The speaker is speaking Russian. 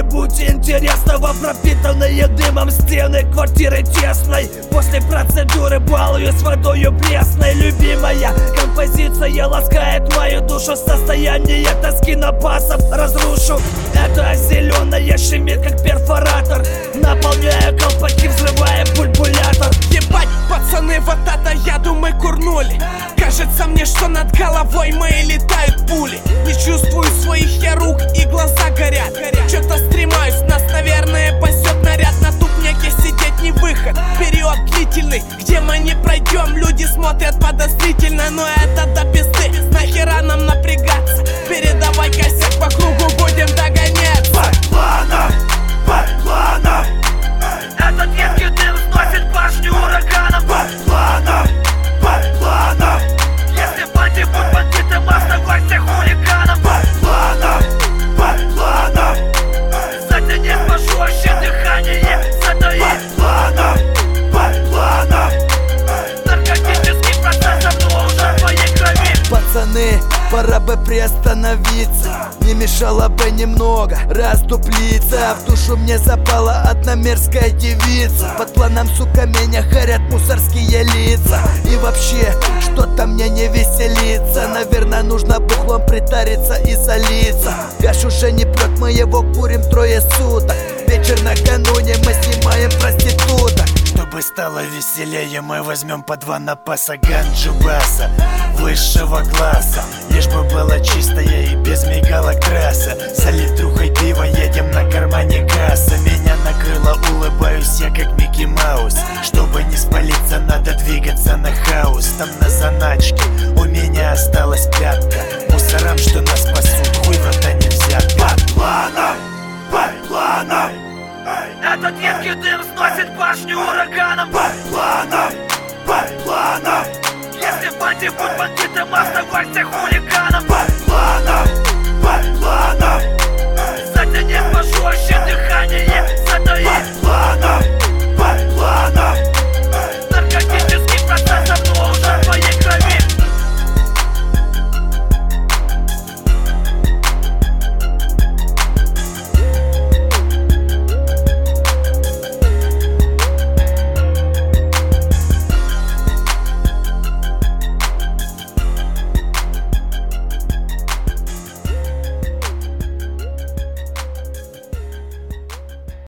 чего-нибудь интересного, пропитанные дымом стены квартиры тесной. После процедуры балуюсь водою пресной. Любимая композиция ласкает мою душу. Состояние тоски на пасов разрушу. Это зеленая щемит, как перфоратор, наполняя колпаки, взрывая бульбулятор. Ебать, пацаны, вот это яду мы курнули. Кажется мне, что над головой моей летают пули. Не чувствую своих я рук и глаза горят. Чё-то стремаюсь, нас, наверное, пасет наряд. На тупняке сидеть не выход, период длительный, где мы не пройдем. Люди смотрят подозрительно, но это до пизды. Нахера нам напрягаться? Передавай косяк, по кругу будем догоняться. Плана. Этот едкий дым сносит башню ураганом. Плана. Если банди будь бандитом, оставайся хулиганом. Плана. Затяни пожестче дыхание, затаи. Плана. Наркотический процесс давно уже в твоей крови. Пацаны, пора бы приостановиться. Не мешало бы немного расступлиться. В душу мне запала одна мерзкая девица. Под планом, сука, меня харят мусорские лица. И вообще, что-то мне не веселится. Наверное, нужно бухлом притариться и солиться. Гаш уже не прет, мы его курим трое суток. Вечер накануне, мы снимаем проституток. Чтобы стало веселее, мы возьмем по 2 напаса ганджу баса высшего класса. Лишь бы было чистое и без мигалок трасса. За литрухой пива едем на кармане касса. Меня накрыло, улыбаюсь я как Микки Маус. Чтобы не спалиться, надо двигаться на хаос. Там на заначке у меня осталась пятка. Мусорам, что нас спасут, хуй в это не взятка. Плана. Этот едкий дым сносит башню ураганом. Плана. Если банди будь бандитом, оставайся хулиганом.